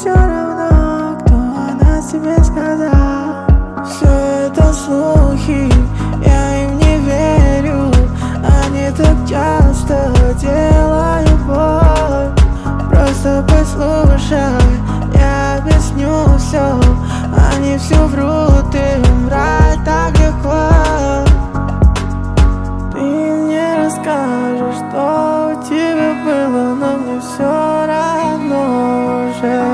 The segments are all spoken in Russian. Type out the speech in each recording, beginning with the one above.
все равно, кто о нас тебе сказал. Все это слухи, я им не верю. Они так часто делают боль. Просто послушай, я объясню все. Они все врут, им врать так легко. Ты мне расскажешь, что у тебя было, но мне все равно уже.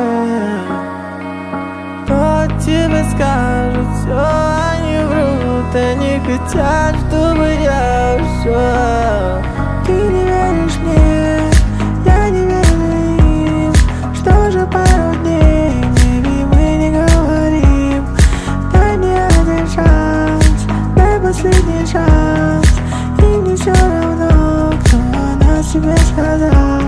Кто тебе скажет все, они врут, они хотят, чтобы я ушел. Ты не веришь мне, я не верю им. Что же пару дней, maybe мы не говорим. Дай мне один шанс, дай последний шанс. И мне все равно, кто о нас тебе сказал.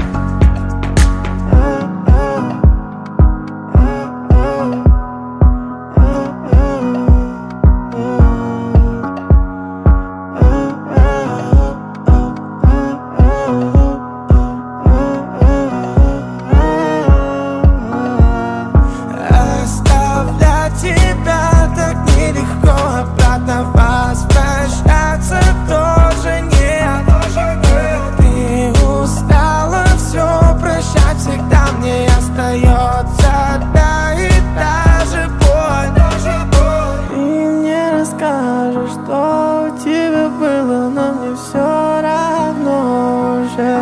Тебя так нелегко, обратно возвращаться тоже нет. Ты устала все прощать, всегда мне остается одна и та же боль. Ты мне расскажешь, что у тебя было, но мне все равно уже.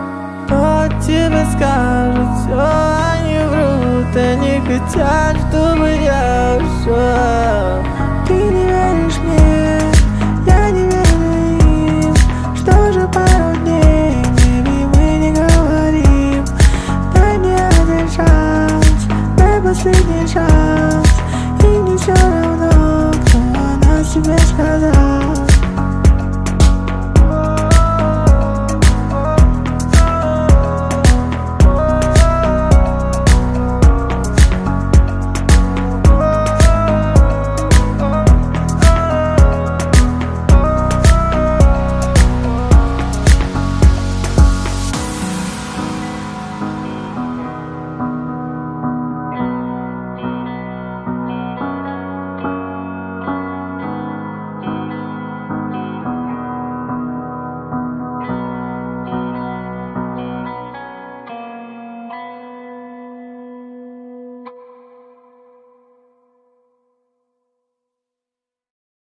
Кто тебе скажет все, они врут, они хотят, чтобы